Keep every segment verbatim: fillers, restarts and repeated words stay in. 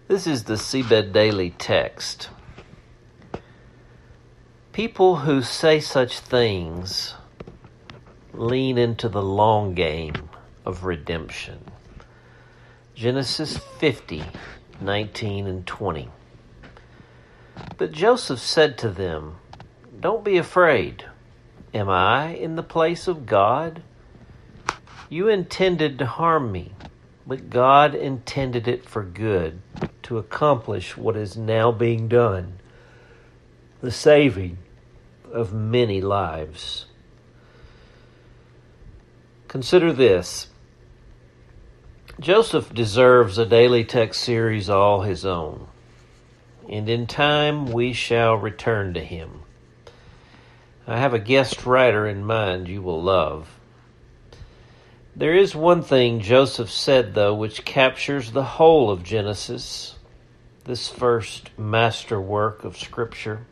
This is the Seabed Daily text. People who say such things lean into the long game of redemption. Genesis fifty, nineteen and twenty. But Joseph said to them, "Don't be afraid. Am I in the place of God? You intended to harm me, but God intended it for good, to accomplish what is now being done, the saving of many lives." Consider this. Joseph deserves a daily text series all his own, and in time we shall return to him. I have a guest writer in mind you will love. There is one thing Joseph said, though, which captures the whole of Genesis, this first masterwork of Scripture.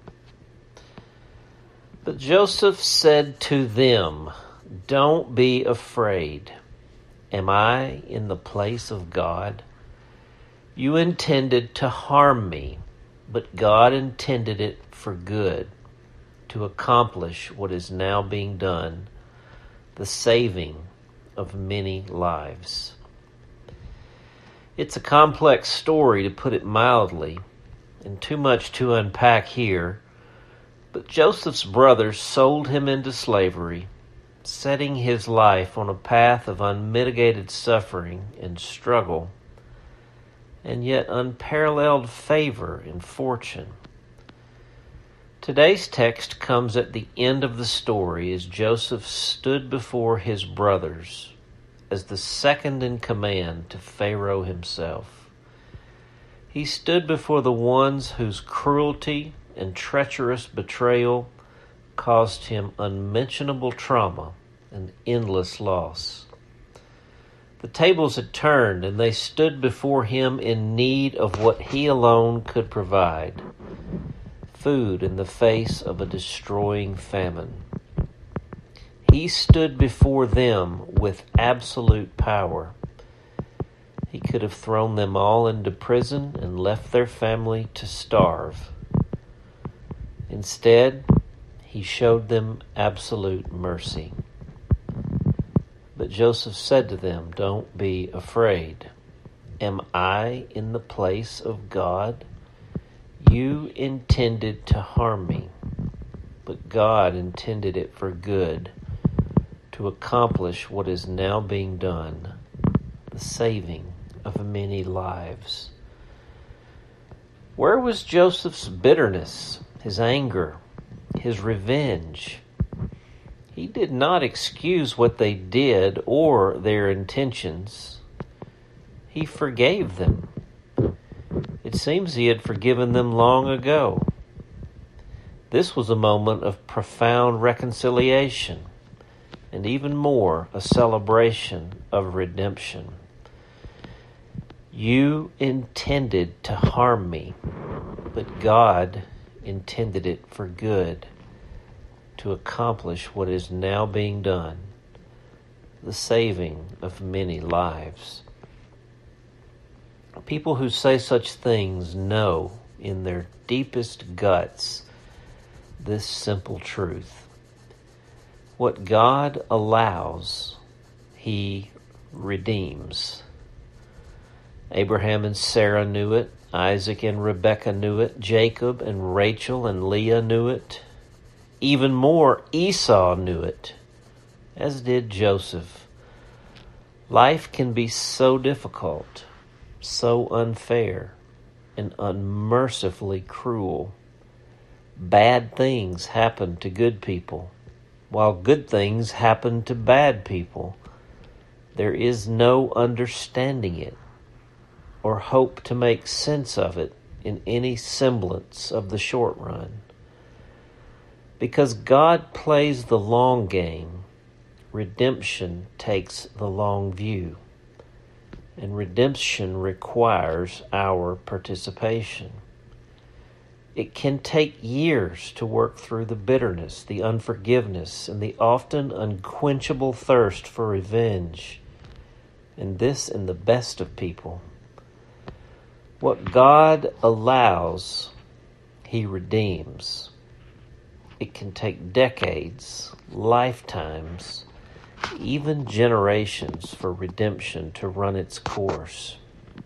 But Joseph said to them, "Don't be afraid. Am I in the place of God? You intended to harm me, but God intended it for good, to accomplish what is now being done, the saving of many lives." It's a complex story, to put it mildly, and too much to unpack here. But Joseph's brothers sold him into slavery, setting his life on a path of unmitigated suffering and struggle, and yet unparalleled favor and fortune. Today's text comes at the end of the story as Joseph stood before his brothers as the second in command to Pharaoh himself. He stood before the ones whose cruelty and treacherous betrayal caused him unmentionable trauma and endless loss. The tables had turned, and they stood before him in need of what he alone could provide: food in the face of a destroying famine. He stood before them with absolute power. He could have thrown them all into prison and left their family to starve. Instead, he showed them absolute mercy. But Joseph said to them, "Don't be afraid. Am I in the place of God? You intended to harm me, but God intended it for good, to accomplish what is now being done, the saving of many lives." Where was Joseph's bitterness, his anger, his revenge? He did not excuse what they did or their intentions. He forgave them. It seems he had forgiven them long ago. This was a moment of profound reconciliation, and even more, a celebration of redemption. You intended to harm me, but God intended it for good, to accomplish what is now being done, the saving of many lives. People who say such things know in their deepest guts this simple truth: what God allows, He redeems. Abraham and Sarah knew it. Isaac and Rebekah knew it. Jacob and Rachel and Leah knew it. Even more, Esau knew it, as did Joseph. Life can be so difficult, so unfair, and unmercifully cruel. Bad things happen to good people, while good things happen to bad people. There is no understanding it, or hope to make sense of it in any semblance of the short run. Because God plays the long game, redemption takes the long view, and redemption requires our participation. It can take years to work through the bitterness, the unforgiveness, and the often unquenchable thirst for revenge, and this in the best of people. What God allows, He redeems. It can take decades, lifetimes, even generations for redemption to run its course.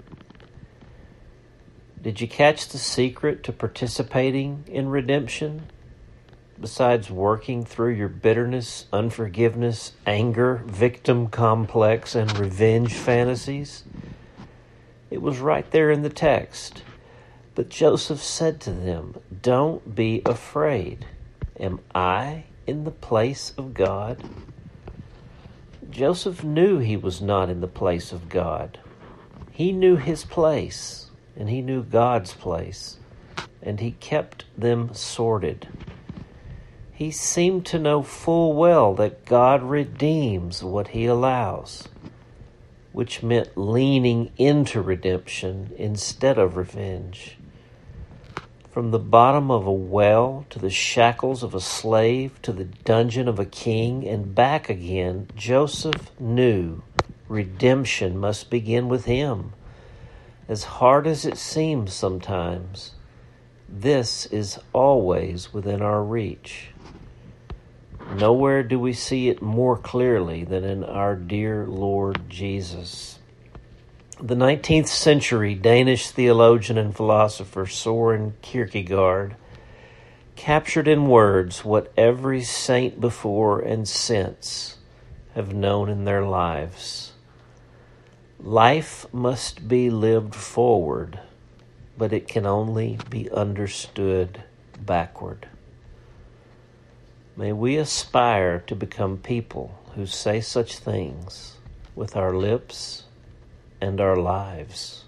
Did you catch the secret to participating in redemption? Besides working through your bitterness, unforgiveness, anger, victim complex, and revenge fantasies? It was right there in the text. But Joseph said to them, "Don't be afraid. Am I in the place of God?" Joseph knew he was not in the place of God. He knew his place, and he knew God's place, and he kept them sorted. He seemed to know full well that God redeems what He allows, which meant leaning into redemption instead of revenge. From the bottom of a well to the shackles of a slave to the dungeon of a king and back again, Joseph knew redemption must begin with him. As hard as it seems sometimes, this is always within our reach. Nowhere do we see it more clearly than in our dear Lord Jesus. The nineteenth century Danish theologian and philosopher Soren Kierkegaard captured in words what every saint before and since have known in their lives. Life must be lived forward, but it can only be understood backward. May we aspire to become people who say such things with our lips and our lives.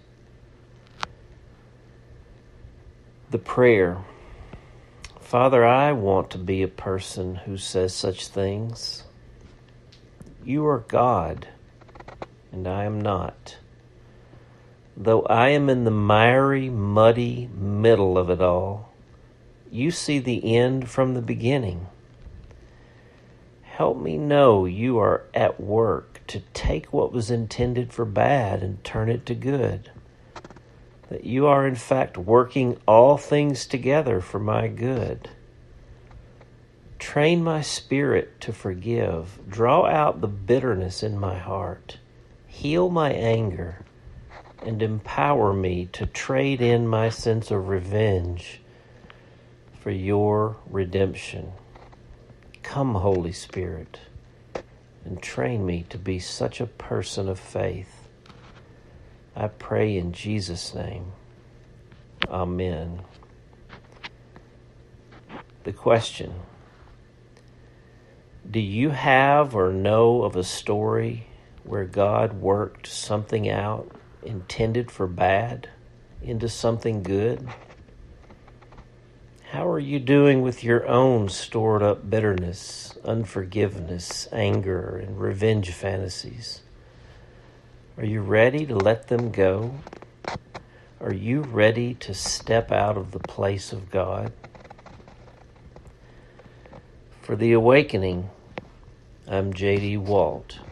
The prayer. Father, I want to be a person who says such things. You are God, and I am not. Though I am in the miry, muddy middle of it all, you see the end from the beginning. Help me know you are at work to take what was intended for bad and turn it to good. That you are in fact working all things together for my good. Train my spirit to forgive. Draw out the bitterness in my heart. Heal my anger and empower me to trade in my sense of revenge for your redemption. Come, Holy Spirit, and train me to be such a person of faith. I pray in Jesus' name. Amen. The question: do you have or know of a story where God worked something out intended for bad into something good? How are you doing with your own stored up bitterness, unforgiveness, anger, and revenge fantasies? Are you ready to let them go? Are you ready to step out of the place of God? For The Awakening, I'm J D Walt.